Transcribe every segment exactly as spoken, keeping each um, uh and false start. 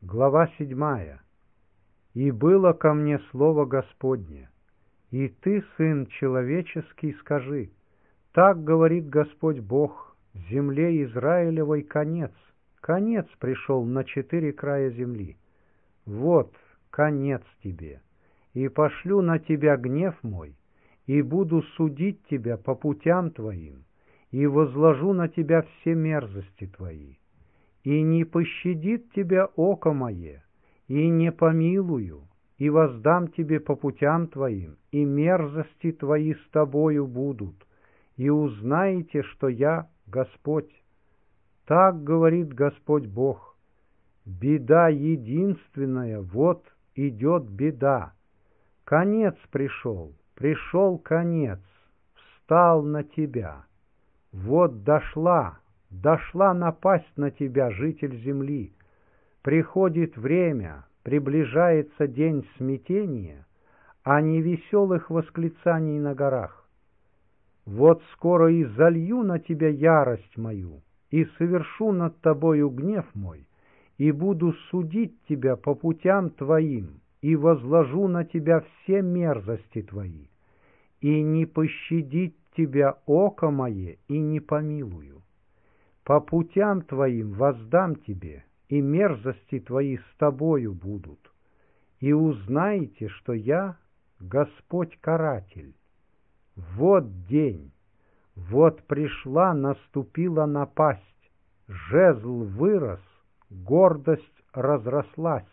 Глава седьмая. «И было ко мне слово Господне, и ты, сын человеческий, скажи, так говорит Господь Бог, земле Израилевой конец, конец пришел на четыре края земли. Вот конец тебе, и пошлю на тебя гнев мой, и буду судить тебя по путям твоим, и возложу на тебя все мерзости твои. И не пощадит тебя око мое, и не помилую, и воздам тебе по путям твоим, и мерзости твои с тобою будут, и узнаете, что я Господь. Так говорит Господь Бог. Беда единственная, вот идет беда. Конец пришел, пришел конец, встал на тебя. Вот дошла, дошла напасть на тебя, житель земли. Приходит время, приближается день смятения, а не веселых восклицаний на горах. Вот скоро и залью на тебя ярость мою, и совершу над тобою гнев мой, и буду судить тебя по путям твоим, и возложу на тебя все мерзости твои, и не пощадит тебя око мое, и не помилую. По путям твоим воздам тебе, и мерзости твои с тобою будут, и узнаете, что я Господь каратель. Вот день, вот пришла, наступила напасть, жезл вырос, гордость разрослась.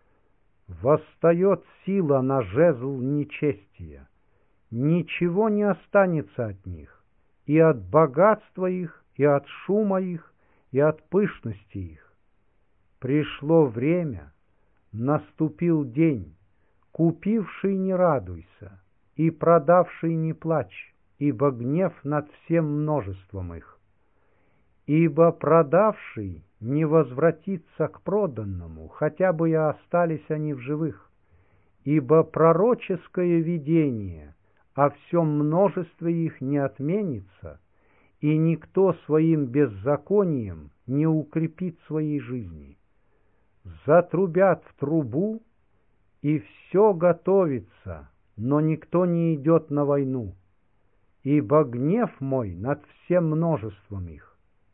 Восстает сила на жезл нечестия, ничего не останется от них, и от богатства их, и от шума их, и от пышности их. Пришло время, наступил день, купивший не радуйся, и продавший не плачь, ибо гнев над всем множеством их. Ибо продавший не возвратится к проданному, хотя бы и остались они в живых, ибо пророческое видение о всем множестве их не отменится, и никто своим беззаконием не укрепит своей жизни. Затрубят в трубу, и все готовится, но никто не идет на войну, ибо гнев мой над всем множеством их.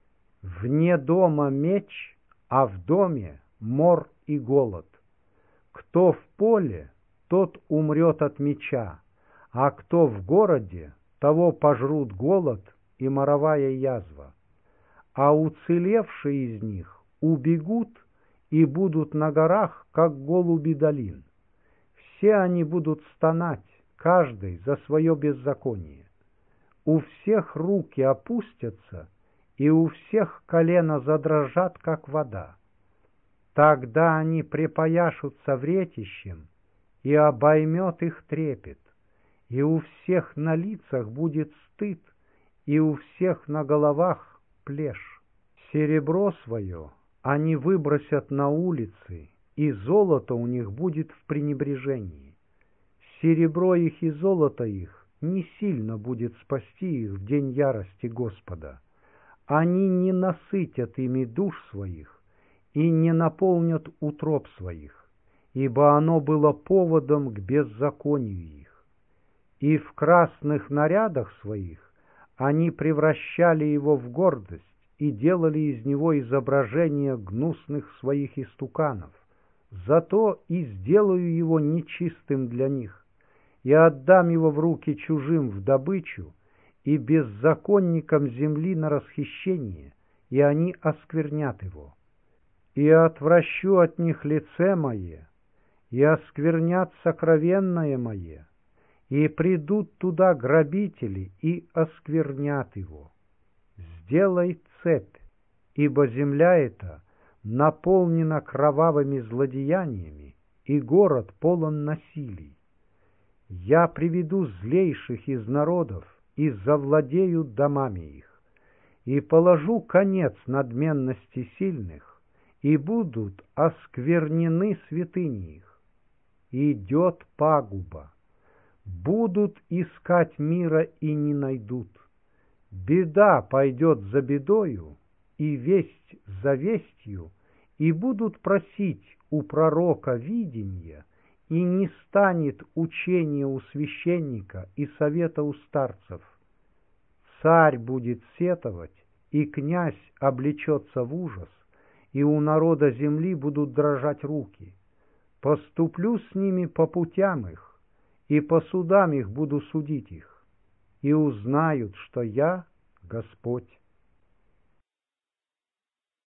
Вне дома меч, а в доме мор и голод. Кто в поле, тот умрет от меча, а кто в городе, того пожрут голод и моровая язва. А уцелевшие из них убегут и будут на горах, как голуби долин. Все они будут стонать, каждый за свое беззаконие. У всех руки опустятся, и у всех колено задрожат, как вода. Тогда они припояшутся вретищем, и обоймет их трепет, и у всех на лицах будет стыд, и у всех на головах плешь. Серебро свое они выбросят на улицы, и золото у них будет в пренебрежении. Серебро их и золото их не сильно будет спасти их в день ярости Господа. Они не насытят ими душ своих и не наполнят утроб своих, ибо оно было поводом к беззаконию их. И в красных нарядах своих они превращали его в гордость и делали из него изображение гнусных своих истуканов. Зато и сделаю его нечистым для них, и отдам его в руки чужим в добычу, и беззаконникам земли на расхищение, и они осквернят его. И отвращу от них лице мое, и осквернят сокровенное мое, и придут туда грабители, и осквернят его. Сделай цепь, ибо земля эта наполнена кровавыми злодеяниями, и город полон насилий. Я приведу злейших из народов, и завладею домами их, и положу конец надменности сильных, и будут осквернены святыни их. Идет пагуба, будут искать мира и не найдут. Беда пойдет за бедою, и весть за вестью, и будут просить у пророка видения, и не станет учения у священника и совета у старцев. Царь будет сетовать, и князь облечется в ужас, и у народа земли будут дрожать руки. Поступлю с ними по путям их, и по судам их буду судить их, и узнают, что я Господь.